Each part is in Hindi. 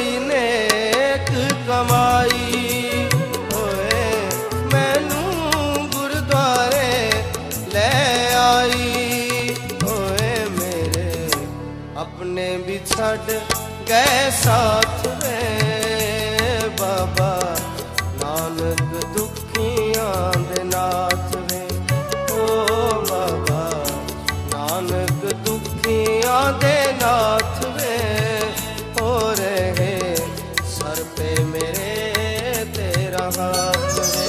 कोई नेक कमाई होए मैनू गुरुद्वारे ले आई होए मेरे अपने भी छड़ गए साथ में बाबा नानक दुखियां दे नाथ वे ओ बाबा नानक दुखियां दे नाथ वे हो रहे सर पे मेरे तेरा हाथ वे।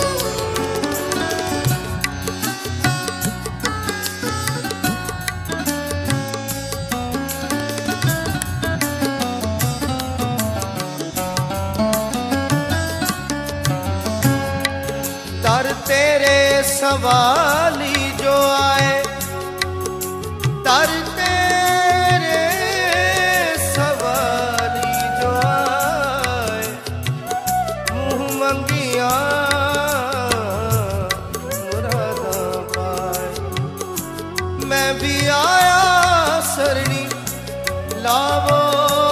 दर तेरे सवाली जो आए दर तेरे सवाली जो आए मुँह मंगिया मुरादा पाए मैं भी आया सरणी लावो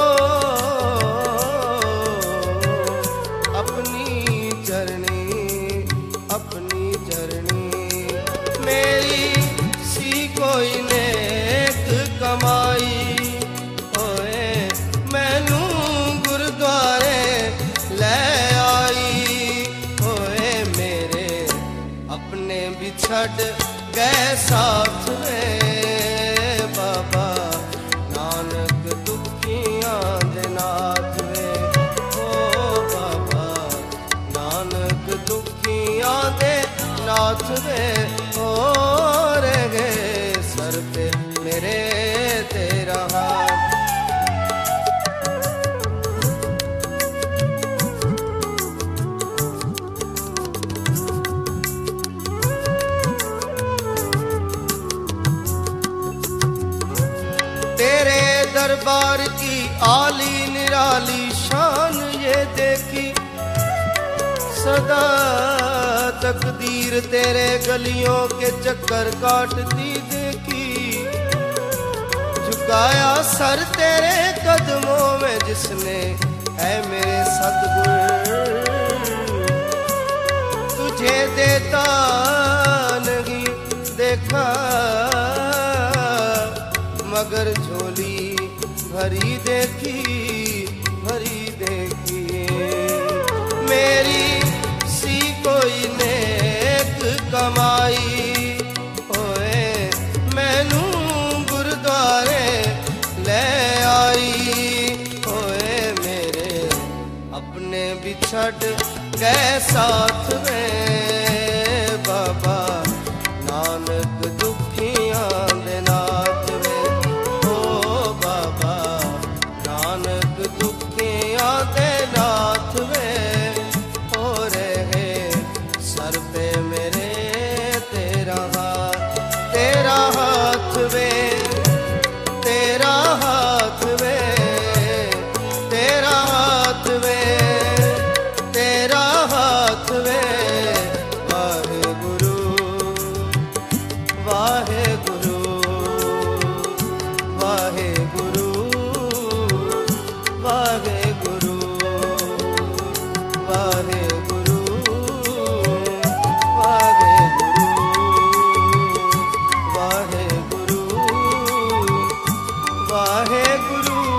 अपनी चरणी अपनी चरणी मेरी सी कोई नेक कमाई होए मैनू गुरुद्वारे ले आई होए मेरे अपने भी छड़ गए साथ में बाबा नानक दुखियां दे नाथ वे ओ बाबा नानक दुखियां दे नाथ वे हो रहे सर पे मेरे तेरा हाथ। तेरे दरबार की आली निराली शान ये देखी सदा तकदीर तेरे गलियों के चक्कर काटती देखी झुकाया सर तेरे कदमों में जिसने है मेरे सतगुर तुझे देता नहीं देखा मगर झोली भरी देखी मेरी सी कोई नेक कमाई होए मैनू गुरुद्वारे ले आई होए मेरे अपने भी छड़ गए साथ में बाबा नानक दुखियां दे नाथ वे ओ बाबा नानक दुखियां दे नाथ वे हो रहे सर पे मेरे तेरा हाथ वे तेरा हाथ वे तेरा हाथ वे तेरा हाथ वे वाहे गुरु वाहे गुरु वाहे गुरु वाहे गुरु वाहे गुरु वाहे गुरु वाहे गुरु वाहे गुरु